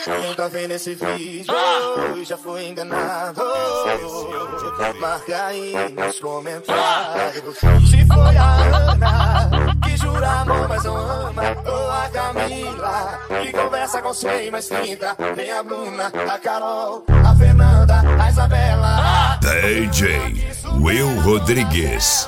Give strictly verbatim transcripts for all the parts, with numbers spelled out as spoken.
Quem tá vendo esse vídeo já foi enganado. Marca aí nos comentários se foi a Ana que jura amor, mas não ama, ou a Camila que conversa com cem mais trinta. Tem a Bruna, a Carol, a Fernanda, a Isabela. D J Will Rodrigues.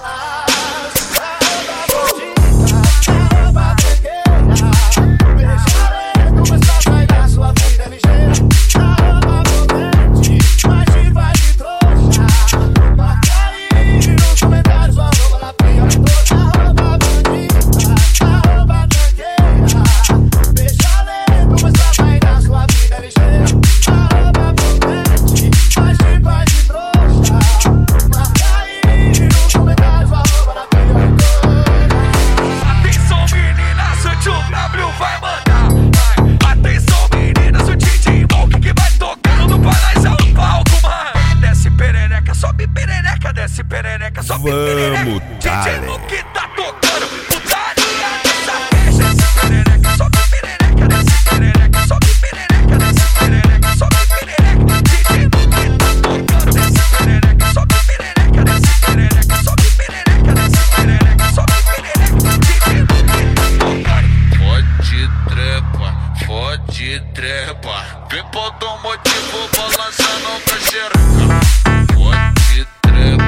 Vamos, Tale. Que tá tocando putaria nessa festa. Desce perereca, sobe perereca, desce perereca, sobe perereca, desce perereca, sobe perereca. D J que tá tocando. Desce perereca, sobe perereca, desce perereca, sobe perereca, desce perereca, sobe perereca. D J que tá tocando. Fode trepa, fode trepa. Vem pro automotivo balançando com a xereca. Fode trepa.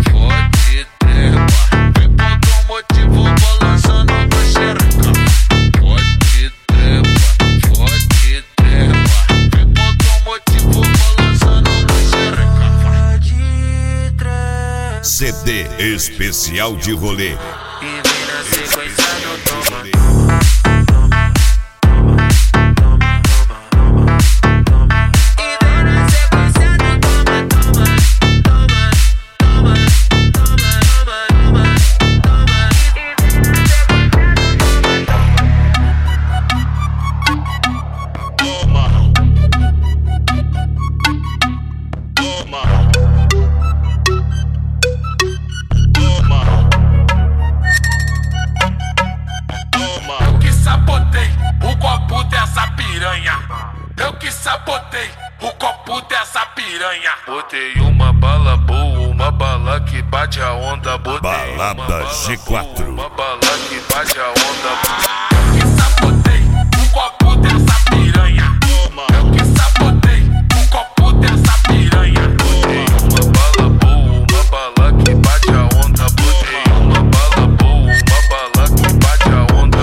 C D especial de rolê. E vem na sequência no toma. Eu que sabotei o copo dessa piranha. Botei uma bala boa, uma bala que bate a onda. Botei Balada uma bala G quatro. boa, uma bala que bate a onda. Eu que sabotei o copo dessa piranha. Eu que sabotei o copo dessa piranha. Botei uma bala boa, uma bala que bate a onda. Botei uma bala boa, uma bala que bate a onda.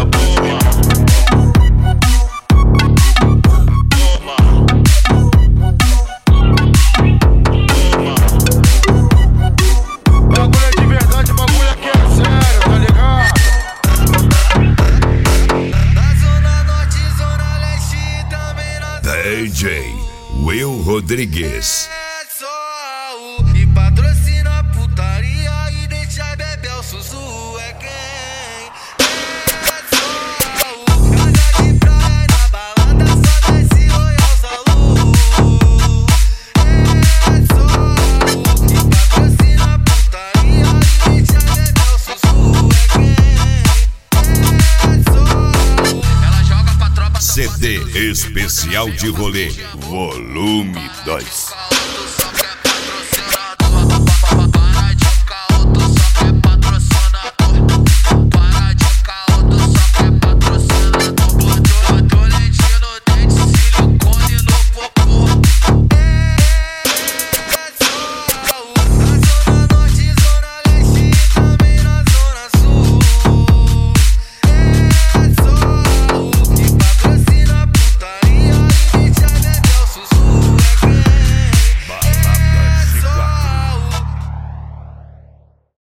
D J Will Rodrigues. E patrocina a putaria e deixa beber o Suzu é quem? É só casa de praia na balada, só desce Royal Salu. É só e patrocina a putaria e deixa beber o Suzu é quem? É só ela joga pra tropa. C D especial de rolê, volume dois.